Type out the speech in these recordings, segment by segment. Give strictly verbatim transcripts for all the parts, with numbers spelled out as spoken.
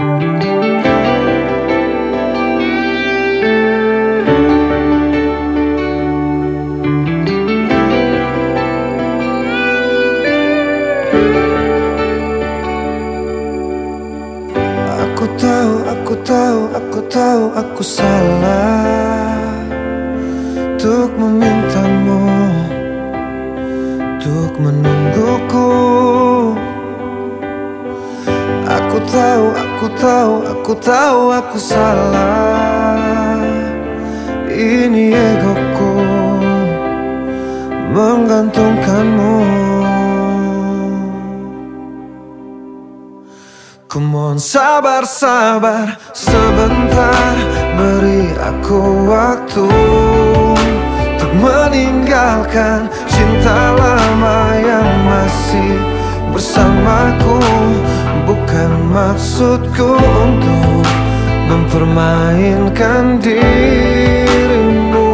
Aku tahu, aku tahu, aku tahu aku salah untuk memintamu, untuk menungguku. Aku tahu, aku tahu, aku tahu aku salah. Ini egoku menggantungkanmu. Ku mohon sabar, sabar sebentar, beri aku waktu untuk meninggalkan cinta lama yang masih bersamaku. Bukan maksudku untuk mempermainkan dirimu.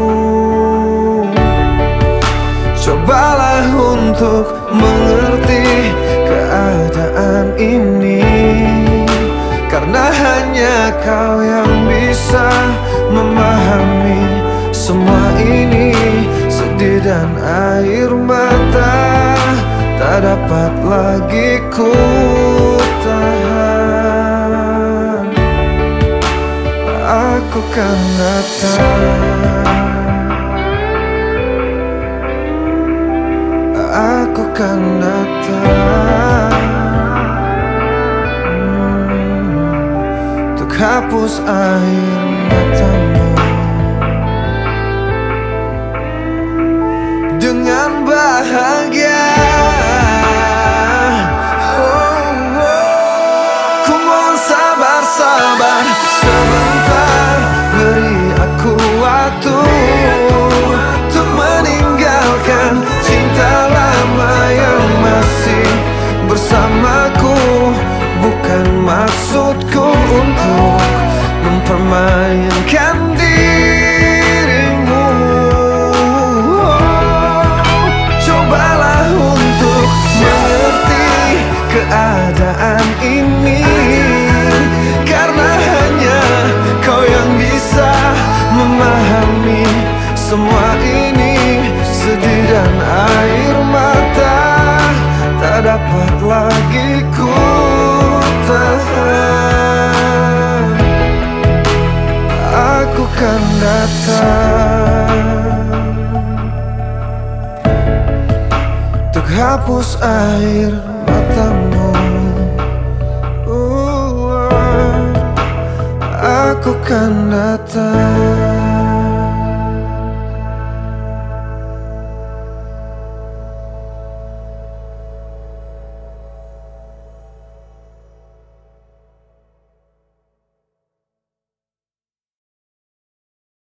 Cobalah untuk mengerti keadaan ini, karena hanya kau yang bisa memahami semua ini. Sedih dan air mata tak dapat lagi ku tahan. Aku kan datang, aku kan datang hmm, untuk hapus air matamu dengan bahagia. Sabar sebentar, beri aku waktu untuk meninggalkan cinta lama yang masih bersamaku. Bukan maksudku untuk mempermainkan dirimu. Cobalah untuk mengerti keadaan ini, karena hanya kau yang bisa memahami semua ini. Sedih dan air mata tak dapat lagi ku tahan. Aku kan datang untuk hapus air matamu. Aku kan datang.